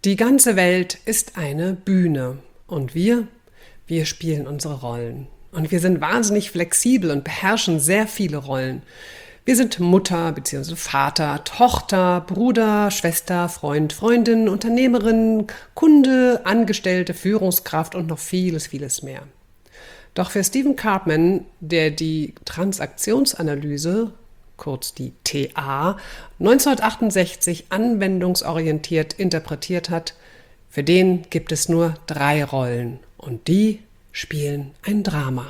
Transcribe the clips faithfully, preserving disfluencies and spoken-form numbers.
Die ganze Welt ist eine Bühne und wir, wir spielen unsere Rollen. Und wir sind wahnsinnig flexibel und beherrschen sehr viele Rollen. Wir sind Mutter bzw. Vater, Tochter, Bruder, Schwester, Freund, Freundin, Unternehmerin, Kunde, Angestellte, Führungskraft und noch vieles, vieles mehr. Doch für Stephen Karpman, der die Transaktionsanalyse, kurz die T A, neunzehnhundertachtundsechzig anwendungsorientiert interpretiert hat, für den gibt es nur drei Rollen und die spielen ein Drama.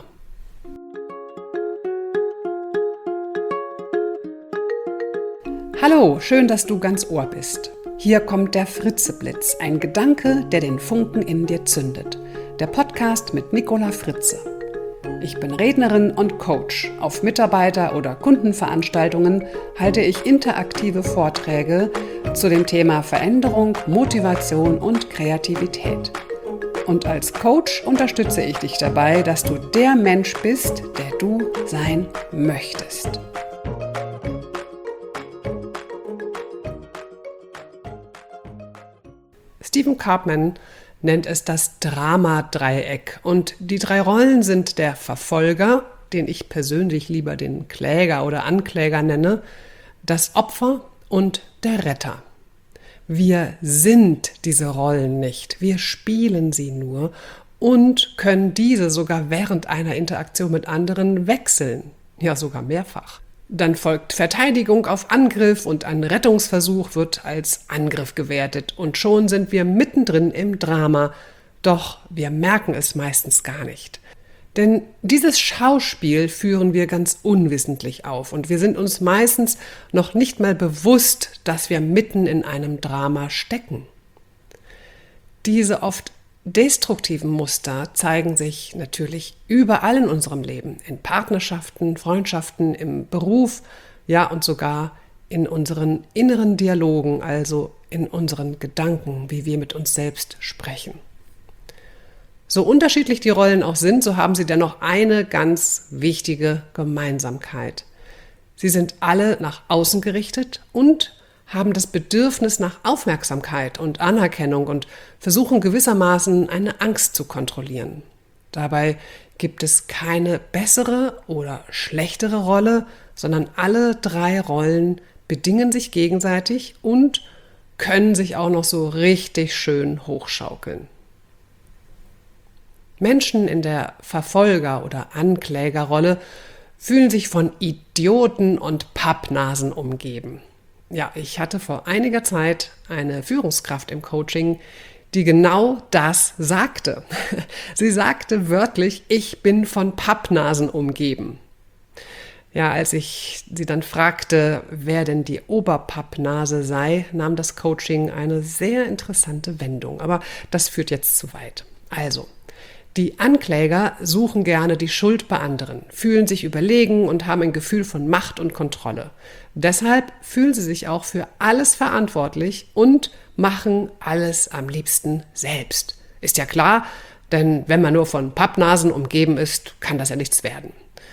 Hallo, schön, dass du ganz Ohr bist. Hier kommt der Fritzeblitz, ein Gedanke, der den Funken in dir zündet. Der Podcast mit Nicola Fritze. Ich bin Rednerin und Coach. Auf Mitarbeiter- oder Kundenveranstaltungen halte ich interaktive Vorträge zu dem Thema Veränderung, Motivation und Kreativität. Und als Coach unterstütze ich dich dabei, dass du der Mensch bist, der du sein möchtest. Stephen Karpman nennt es das Drama-Dreieck und die drei Rollen sind der Verfolger, den ich persönlich lieber den Kläger oder Ankläger nenne, das Opfer und der Retter. Wir sind diese Rollen nicht, wir spielen sie nur und können diese sogar während einer Interaktion mit anderen wechseln, ja sogar mehrfach. Dann folgt Verteidigung auf Angriff und ein Rettungsversuch wird als Angriff gewertet und schon sind wir mittendrin im Drama, doch wir merken es meistens gar nicht. Denn dieses Schauspiel führen wir ganz unwissentlich auf und wir sind uns meistens noch nicht mal bewusst, dass wir mitten in einem Drama stecken. Diese oft destruktiven Muster zeigen sich natürlich überall in unserem Leben, in Partnerschaften, Freundschaften, im Beruf, ja und sogar in unseren inneren Dialogen, also in unseren Gedanken, wie wir mit uns selbst sprechen. So unterschiedlich die Rollen auch sind, so haben sie dennoch eine ganz wichtige Gemeinsamkeit. Sie sind alle nach außen gerichtet und haben das Bedürfnis nach Aufmerksamkeit und Anerkennung und versuchen gewissermaßen eine Angst zu kontrollieren. Dabei gibt es keine bessere oder schlechtere Rolle, sondern alle drei Rollen bedingen sich gegenseitig und können sich auch noch so richtig schön hochschaukeln. Menschen in der Verfolger- oder Anklägerrolle fühlen sich von Idioten und Pappnasen umgeben. Ja, ich hatte vor einiger Zeit eine Führungskraft im Coaching, die genau das sagte. Sie sagte wörtlich, ich bin von Pappnasen umgeben. Ja, als ich sie dann fragte, wer denn die Oberpappnase sei, nahm das Coaching eine sehr interessante Wendung. Aber das führt jetzt zu weit. Also, die Ankläger suchen gerne die Schuld bei anderen, fühlen sich überlegen und haben ein Gefühl von Macht und Kontrolle. Deshalb fühlen sie sich auch für alles verantwortlich und machen alles am liebsten selbst. Ist ja klar, denn wenn man nur von Pappnasen umgeben ist, kann das ja nichts werden.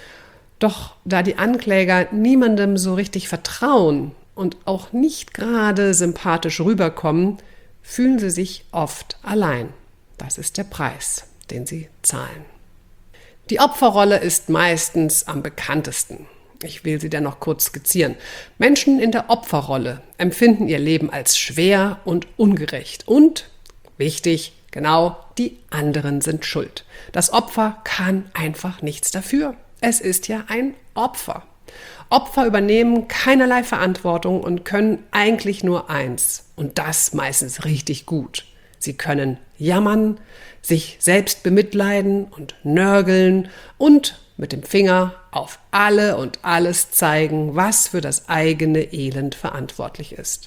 Doch da die Ankläger niemandem so richtig vertrauen und auch nicht gerade sympathisch rüberkommen, fühlen sie sich oft allein. Das ist der Preis, den sie zahlen. Die Opferrolle ist meistens am bekanntesten. Ich will sie dann noch kurz skizzieren. Menschen in der Opferrolle empfinden ihr Leben als schwer und ungerecht. Und, wichtig, genau, die anderen sind schuld. Das Opfer kann einfach nichts dafür. Es ist ja ein Opfer. Opfer übernehmen keinerlei Verantwortung und können eigentlich nur eins. Und das meistens richtig gut. Sie können jammern, sich selbst bemitleiden und nörgeln und mit dem Finger auf alle und alles zeigen, was für das eigene Elend verantwortlich ist.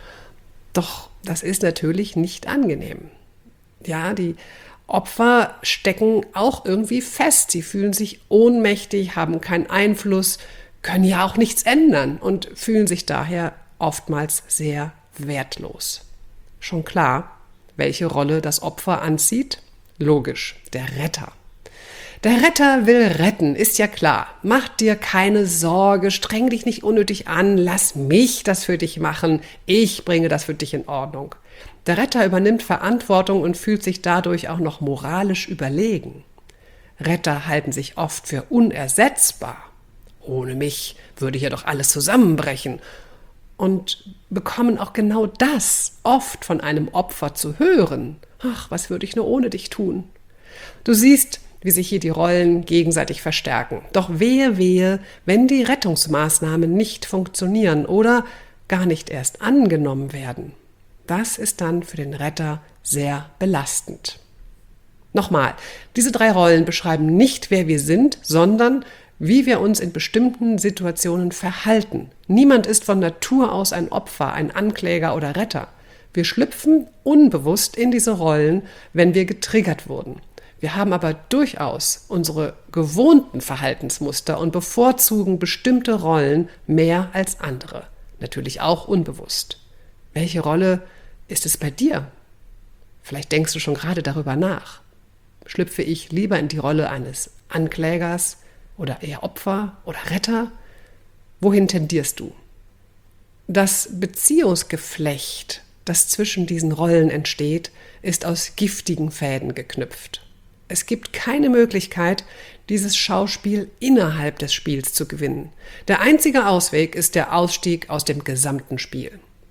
Doch das ist natürlich nicht angenehm. Ja, die Opfer stecken auch irgendwie fest. Sie fühlen sich ohnmächtig, haben keinen Einfluss, können ja auch nichts ändern und fühlen sich daher oftmals sehr wertlos. Schon klar, welche Rolle das Opfer anzieht? Logisch, der Retter. Der Retter will retten, ist ja klar. Mach dir keine Sorge, streng dich nicht unnötig an, lass mich das für dich machen, ich bringe das für dich in Ordnung. Der Retter übernimmt Verantwortung und fühlt sich dadurch auch noch moralisch überlegen. Retter halten sich oft für unersetzbar. Ohne mich würde hier doch alles zusammenbrechen. Und bekommen auch genau das oft von einem Opfer zu hören. Ach, was würde ich nur ohne dich tun? Du siehst, wie sich hier die Rollen gegenseitig verstärken. Doch wehe, wehe, wenn die Rettungsmaßnahmen nicht funktionieren oder gar nicht erst angenommen werden. Das ist dann für den Retter sehr belastend. Nochmal, diese drei Rollen beschreiben nicht, wer wir sind, sondern wie wir uns in bestimmten Situationen verhalten. Niemand ist von Natur aus ein Opfer, ein Ankläger oder Retter. Wir schlüpfen unbewusst in diese Rollen, wenn wir getriggert wurden. Wir haben aber durchaus unsere gewohnten Verhaltensmuster und bevorzugen bestimmte Rollen mehr als andere. Natürlich auch unbewusst. Welche Rolle ist es bei dir? Vielleicht denkst du schon gerade darüber nach. Schlüpfe ich lieber in die Rolle eines Anklägers oder eher Opfer oder Retter? Wohin tendierst du? Das Beziehungsgeflecht, das zwischen diesen Rollen entsteht, ist aus giftigen Fäden geknüpft. Es gibt keine Möglichkeit, dieses Schauspiel innerhalb des Spiels zu gewinnen. Der einzige Ausweg ist der Ausstieg aus dem gesamten Spiel.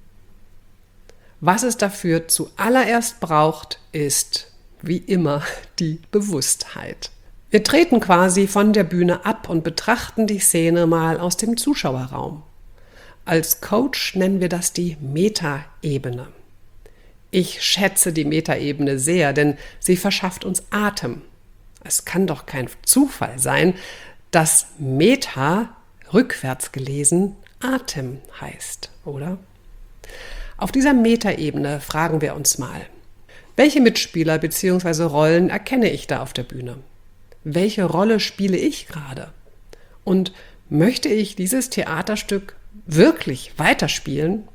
Was es dafür zuallererst braucht, ist, wie immer, die Bewusstheit. Wir treten quasi von der Bühne ab und betrachten die Szene mal aus dem Zuschauerraum. Als Coach nennen wir das die Metaebene. Ich schätze die Metaebene sehr, denn sie verschafft uns Atem. Es kann doch kein Zufall sein, dass Meta, rückwärts gelesen, Atem heißt, oder? Auf dieser Metaebene fragen wir uns mal, welche Mitspieler bzw. Rollen erkenne ich da auf der Bühne? Welche Rolle spiele ich gerade? Und möchte ich dieses Theaterstück wirklich weiterspielen?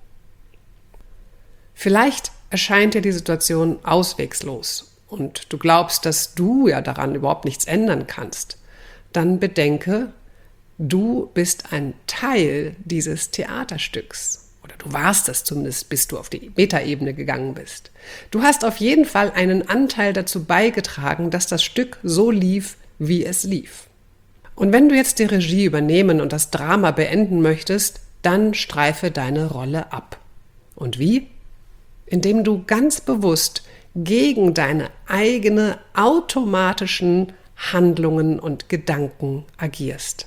Vielleicht erscheint dir die Situation auswegslos und du glaubst, dass du ja daran überhaupt nichts ändern kannst. Dann bedenke, du bist ein Teil dieses Theaterstücks. Oder du warst es zumindest, bis du auf die Metaebene gegangen bist. Du hast auf jeden Fall einen Anteil dazu beigetragen, dass das Stück so lief, wie es lief. Und wenn du jetzt die Regie übernehmen und das Drama beenden möchtest, dann streife deine Rolle ab. Und wie? Indem du ganz bewusst gegen deine eigene automatischen Handlungen und Gedanken agierst.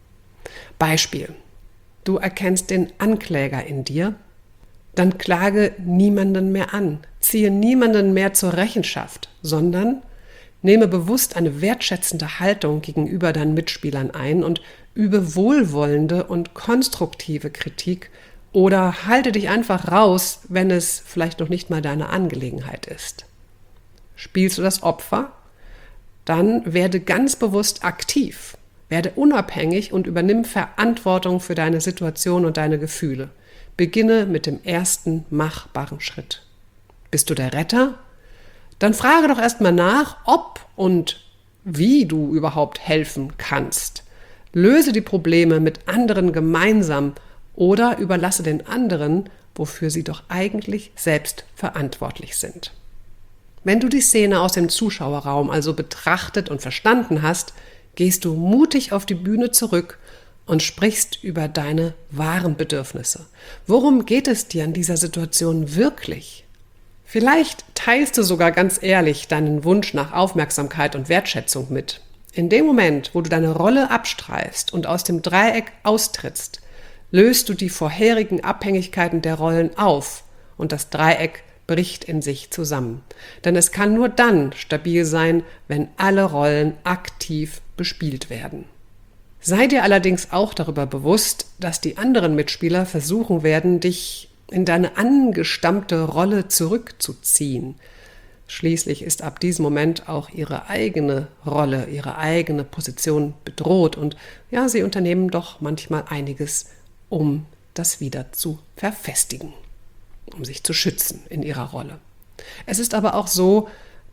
Beispiel: Du erkennst den Ankläger in dir, dann klage niemanden mehr an, ziehe niemanden mehr zur Rechenschaft, sondern nehme bewusst eine wertschätzende Haltung gegenüber deinen Mitspielern ein und übe wohlwollende und konstruktive Kritik oder halte dich einfach raus, wenn es vielleicht noch nicht mal deine Angelegenheit ist. Spielst du das Opfer? Dann werde ganz bewusst aktiv. Werde unabhängig und übernimm Verantwortung für deine Situation und deine Gefühle. Beginne mit dem ersten machbaren Schritt. Bist du der Retter? Dann frage doch erstmal nach, ob und wie du überhaupt helfen kannst. Löse die Probleme mit anderen gemeinsam oder überlasse den anderen, wofür sie doch eigentlich selbst verantwortlich sind. Wenn du die Szene aus dem Zuschauerraum also betrachtet und verstanden hast, gehst du mutig auf die Bühne zurück und sprichst über deine wahren Bedürfnisse. Worum geht es dir in dieser Situation wirklich? Vielleicht teilst du sogar ganz ehrlich deinen Wunsch nach Aufmerksamkeit und Wertschätzung mit. In dem Moment, wo du deine Rolle abstreifst und aus dem Dreieck austrittst, löst du die vorherigen Abhängigkeiten der Rollen auf und das Dreieck bricht in sich zusammen. Denn es kann nur dann stabil sein, wenn alle Rollen aktiv bespielt werden. Sei dir allerdings auch darüber bewusst, dass die anderen Mitspieler versuchen werden, dich in deine angestammte Rolle zurückzuziehen. Schließlich ist ab diesem Moment auch ihre eigene Rolle, ihre eigene Position bedroht und ja, sie unternehmen doch manchmal einiges, um das wieder zu verfestigen, um sich zu schützen in ihrer Rolle. Es ist aber auch so,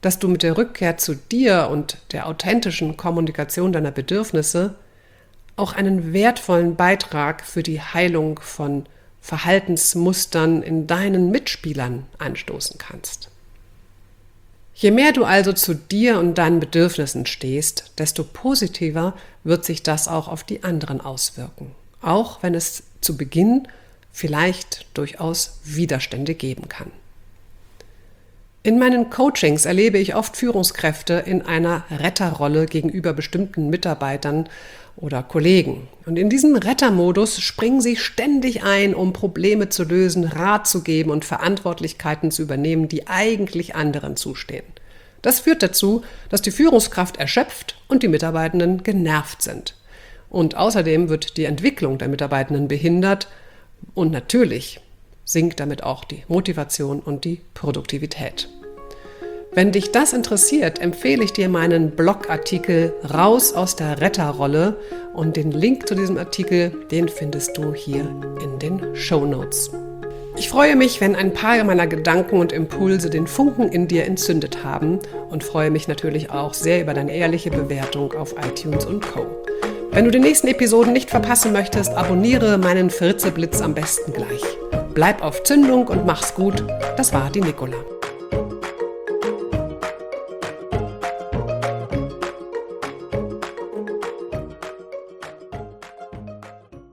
dass du mit der Rückkehr zu dir und der authentischen Kommunikation deiner Bedürfnisse auch einen wertvollen Beitrag für die Heilung von Verhaltensmustern in deinen Mitspielern anstoßen kannst. Je mehr du also zu dir und deinen Bedürfnissen stehst, desto positiver wird sich das auch auf die anderen auswirken, auch wenn es zu Beginn vielleicht durchaus Widerstände geben kann. In meinen Coachings erlebe ich oft Führungskräfte in einer Retterrolle gegenüber bestimmten Mitarbeitern oder Kollegen. Und in diesem Rettermodus springen sie ständig ein, um Probleme zu lösen, Rat zu geben und Verantwortlichkeiten zu übernehmen, die eigentlich anderen zustehen. Das führt dazu, dass die Führungskraft erschöpft und die Mitarbeitenden genervt sind. Und außerdem wird die Entwicklung der Mitarbeitenden behindert und natürlich sinkt damit auch die Motivation und die Produktivität. Wenn dich das interessiert, empfehle ich dir meinen Blogartikel Raus aus der Retterrolle und den Link zu diesem Artikel, den findest du hier in den Shownotes. Ich freue mich, wenn ein paar meiner Gedanken und Impulse den Funken in dir entzündet haben und freue mich natürlich auch sehr über deine ehrliche Bewertung auf iTunes und Co. Wenn du die nächsten Episoden nicht verpassen möchtest, abonniere meinen Fritzeblitz am besten gleich. Bleib auf Zündung und mach's gut. Das war die Nicola.